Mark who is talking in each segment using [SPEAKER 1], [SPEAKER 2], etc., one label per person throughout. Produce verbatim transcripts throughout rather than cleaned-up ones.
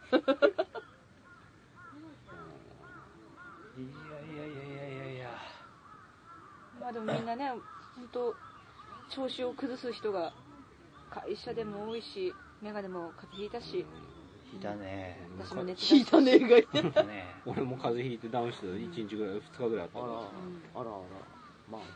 [SPEAKER 1] いやいやいやいやいや。
[SPEAKER 2] まあでもみんなね、本当調子を崩す人が会社でも多いし、メガネも風邪ひいたし。
[SPEAKER 1] ひいたね。
[SPEAKER 2] 私も熱
[SPEAKER 3] 引いたねがいて
[SPEAKER 1] たね。俺も風邪ひいてダウンしてたいちにちぐらい、ふつかぐらいあったから。
[SPEAKER 3] あら、あらあら、まあ。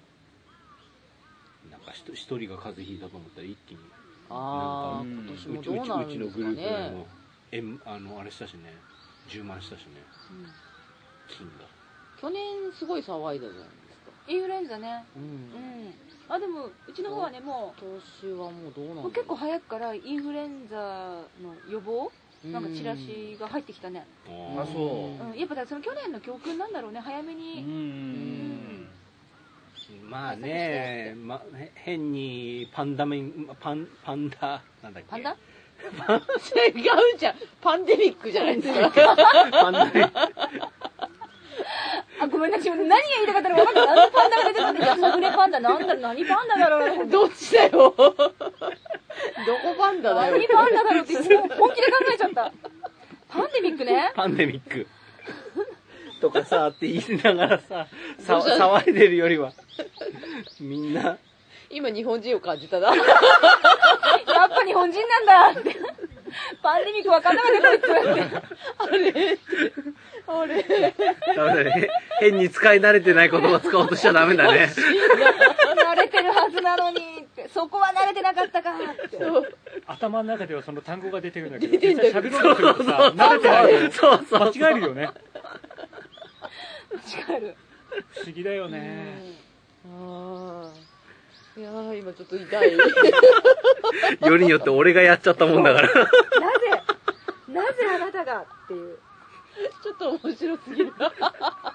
[SPEAKER 1] なんか一人が風邪ひいたと思ったら一気に。
[SPEAKER 3] ああ、今年もどうなるんですかね。うちのグループでも、
[SPEAKER 1] えあのあれしたしね、じゅうまんしたしね。うん、金が。
[SPEAKER 3] 去年すごい騒いだじゃないですか。
[SPEAKER 2] インフルエンザね。
[SPEAKER 3] うん。うん。
[SPEAKER 2] あでもうちの方はねもう
[SPEAKER 3] 今年はもうどうなんだろう。
[SPEAKER 2] 結構早くからインフルエンザの予防なんかチラシが入ってきたね。
[SPEAKER 1] ああそう。
[SPEAKER 2] うん、やっぱだその去年の教訓なんだろうね、早めに。うん。
[SPEAKER 1] うんまあね、ま、変にパンダメンパンパンダなんだっけ。
[SPEAKER 2] パンダ？
[SPEAKER 3] 違うじゃん。パンデミックじゃないですか。
[SPEAKER 1] パンダメ。
[SPEAKER 2] あ、ごめんなさい。何が言いたかったのか分かった。なんでパンダが出てくるんだよ。やさぐれパンダなんだろう、何パンダだろう。
[SPEAKER 3] どっちだよ。どこパンダだよ。
[SPEAKER 2] 何パンダだろうって本気で考えちゃった。パンデミックね。
[SPEAKER 1] パンデミック。とかさって言いながらさ、さ騒いでるよりはみんな
[SPEAKER 3] 今日本人を感じたな。
[SPEAKER 2] やっぱ日本人なんだって。パンデミック分かんなかったこいつって。
[SPEAKER 3] あれあれ
[SPEAKER 1] ダメだね。変に使い慣れてない言葉使おうとしちゃダメだね。
[SPEAKER 2] 慣れてるはずなのにって、そこは慣れてなかったかって。
[SPEAKER 4] 頭の中ではその単語が出てるんだけど、実際喋ろうとするとさ、慣れてないと
[SPEAKER 1] そうそう
[SPEAKER 4] 間違えるよね。
[SPEAKER 2] 間違える。
[SPEAKER 4] 不思議だよね。
[SPEAKER 3] ああ。いやー今ちょっと痛い。
[SPEAKER 1] よりによって俺がやっちゃったもんだから。なぜ
[SPEAKER 2] なぜあなたがっていう。
[SPEAKER 3] ちょっと面白すぎる。